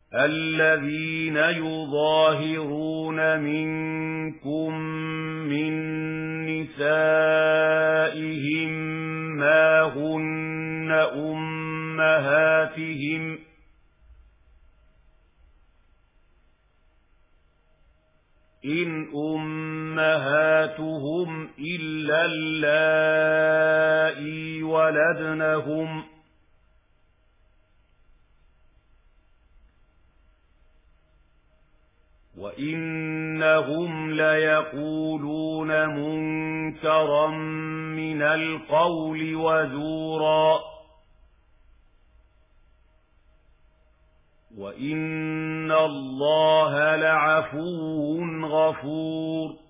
الذين يظاهرون منكم من نسائهم ما هن أمهاتهم إن أمهاتهم إلا اللائي ولدنهم وإنهم ليقولون منكرا من القول وزورا وإن الله لعفو غفور